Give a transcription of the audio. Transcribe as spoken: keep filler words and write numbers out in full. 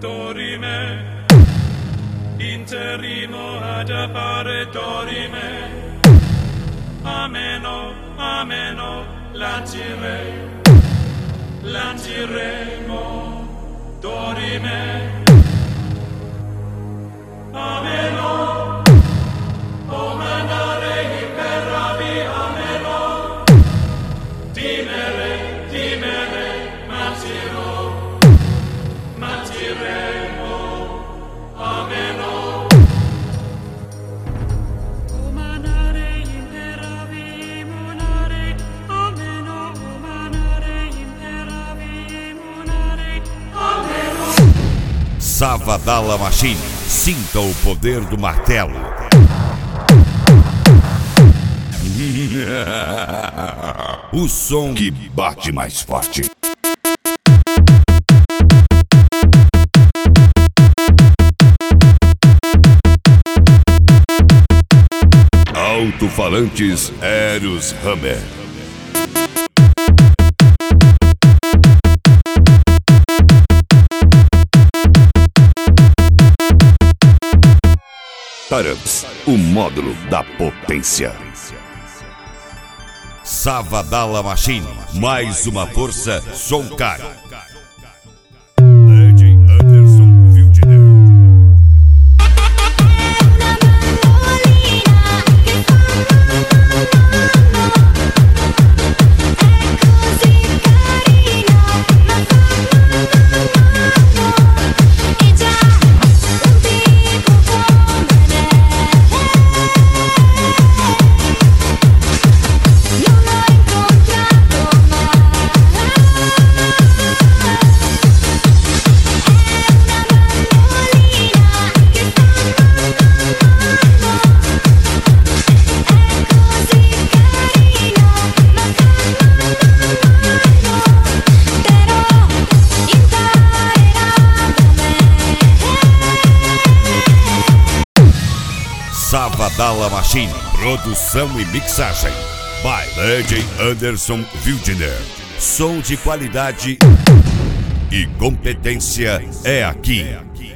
dorime, interimo ad appare dorime, ameno, ameno, lancire, lanciremo, dorime, ameno, o mandare imperavi, ameno, timere, timere, matiro, matiremo, ameno. O manare imperavi, monare, ameno, o manare imperavi, monare, ameno. Savadala Machine, sinta o poder do martelo. O som que bate mais forte. Alto-falantes Eros Hammer. Tarams, o módulo da potência. Savadala Machine, mais uma força, som cara. D J Anderson Wildner. Savadala Machine, produção e mixagem by D J Anderson Wildner. Som de qualidade e competência é aqui.